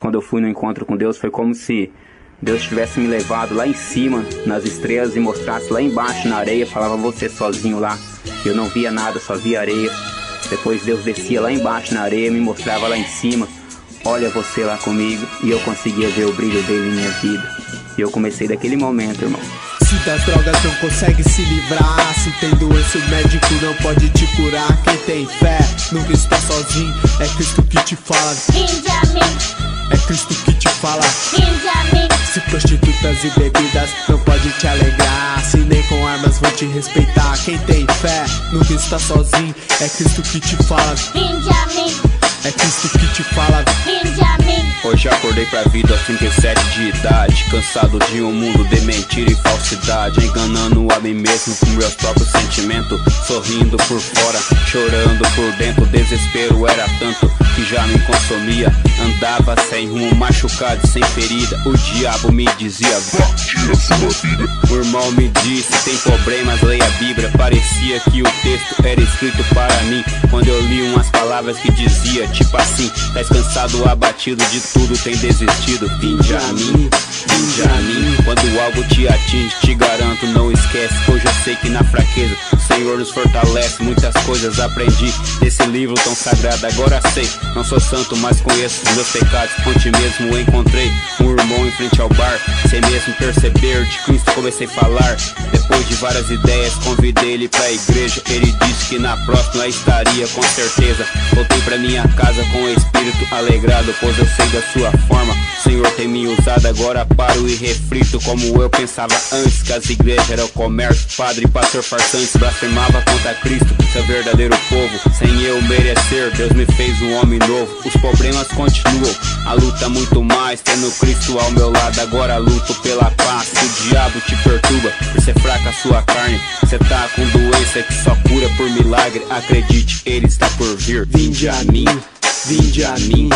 quando eu fui no encontro com Deus, foi como se Deus tivesse me levado lá em cima, nas estrelas, e mostrasse lá embaixo na areia, falava você sozinho lá. Eu não via nada, só via areia. Depois Deus descia lá embaixo na areia, me mostrava lá em cima, olha você lá comigo, e eu conseguia ver o brilho dele em minha vida. E eu comecei daquele momento, irmão. Se das drogas não consegue se livrar, se tem doença o médico não pode te curar. Quem tem fé nunca está sozinho, é Cristo que te fala, vinde a mim. É Cristo que te fala, vinde a mim. Se prostitutas e bebidas não pode te alegrar, se nem com armas vão te respeitar. Quem tem fé nunca está sozinho, é Cristo que te fala, vinde a mim. É Cristo que te fala, vinde a mim. Hoje acordei pra vida aos 37 de idade, cansado de um mundo de mentira e falsidade, enganando a mim mesmo com meus próprios sentimentos, sorrindo por fora, chorando por dentro. O desespero era tanto que já me consumia, andava sem rumo, machucado, sem ferida. O diabo me dizia, vá, tira sua vida. O irmão me disse, tem problemas, leia a Bíblia. Parecia que o texto era escrito para mim, quando eu li umas palavras que dizia, tipo assim, tá cansado, abatido de tudo, tem desistido. Vinde a mim, vinde a mim. Quando algo te atinge, te garanto, não esquece. Hoje eu sei que na fraqueza o Senhor nos fortalece. Muitas coisas aprendi desse livro tão sagrado. Agora sei, não sou santo, mas conheço os meus pecados. Ontem mesmo encontrei um irmão em frente ao bar, sem mesmo perceber, de Cristo comecei a falar. Depois de várias ideias, convidei ele pra igreja. Ele disse que na próxima estaria com certeza. Voltei pra minha casa com o espírito alegrado, pois eu sei da sua forma, o Senhor tem me usado. Agora paro e reflito como eu pensava antes, que as igrejas eram comércio, padre e pastor farsantes, blasfemava contra Cristo, seu verdadeiro povo. Sem eu merecer, Deus me fez um homem novo. Os problemas continuam, a luta muito mais, tendo Cristo ao meu lado. Agora luto pela paz. Se o diabo te perturba por ser fraca a sua carne, cê tá com doença que só cura por milagre, acredite, ele está por vir. Vinde a mim, vinde a mim.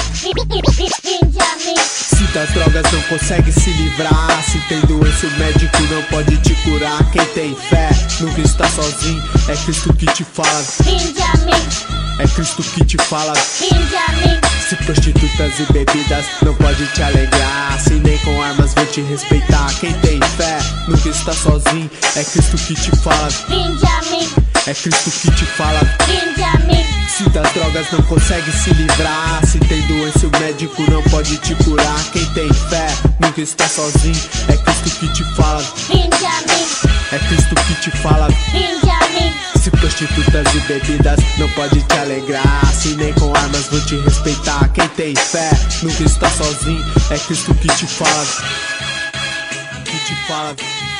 Vinde a mim. Se das drogas não consegue se livrar, se tem doença o médico não pode te curar. Quem tem fé nunca está sozinho, é Cristo que te fala, Vinde a mim. é Cristo que te fala, Vinde a mim. se prostitutas e bebidas não pode te alegrar, se nem com armas vão te respeitar. Quem tem fé nunca está sozinho, é Cristo que te fala, Vinde a mim. é Cristo que te fala. Vinde a mim. Se das drogas não consegue se livrar, se tem doença o médico não pode te curar. Quem tem fé nunca está sozinho, é Cristo que te fala, Vinde a mim. é Cristo que te fala. Vinde a mim. Se prostitutas e bebidas não pode te alegrar, se nem com armas vão te respeitar. Quem tem fé nunca está sozinho, é Cristo que te fala, que te fala.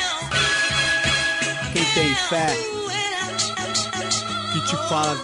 Quem tem fé que te fala,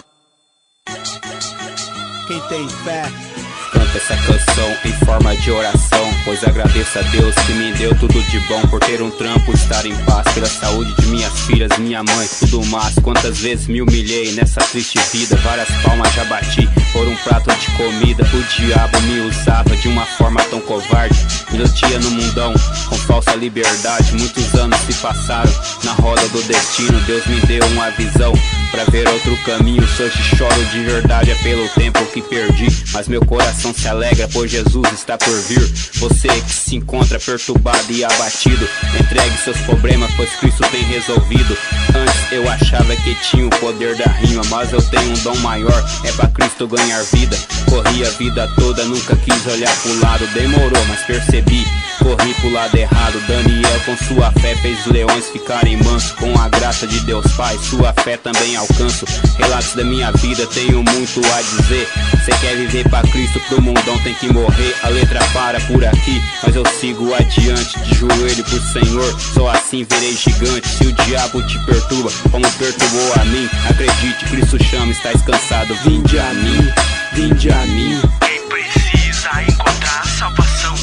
quem tem fé. Canta essa canção em forma de oração, pois agradeço a Deus que me deu tudo de bom, por ter um trampo, estar em paz, pela saúde de minhas filhas, minha mãe, tudo mais. Quantas vezes me humilhei nessa triste vida, várias palmas já bati por um prato de comida. O diabo me usava de uma forma tão covarde, me iludia no mundão com falsa liberdade. Muitos anos se passaram na roda do destino, Deus me deu uma visão pra ver outro caminho. Hoje choro de verdade, é pelo tempo que perdi, mas meu coração se alegra, pois Jesus está por vir. Você que se encontra perturbado e abatido, entregue seus problemas, pois Cristo tem resolvido. Antes eu achava que tinha o poder da rima, mas eu tenho um dom maior, é pra Cristo ganhar vida. Corri a vida toda, nunca quis olhar pro lado, demorou, mas percebi, corri pro lado errado. Daniel com sua fé fez os leões ficarem mansos, com a graça de Deus Pai, sua fé também alcanço. Relatos da minha vida, tenho muito a dizer. Cê quer viver pra Cristo, pro mundão tem que morrer. A letra para por aqui, mas eu sigo adiante, de joelho pro Senhor, só assim verei gigante. Se o diabo te perturba, como perturbou a mim, acredite, Cristo chama, estás cansado. Vinde a mim, vinde a mim. Quem precisa encontrar salvação.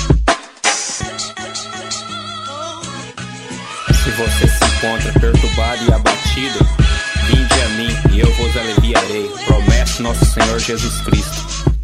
Se você se encontra perturbado e abatido, vinde a mim e eu vos aliviarei. Promete nosso Senhor Jesus Cristo.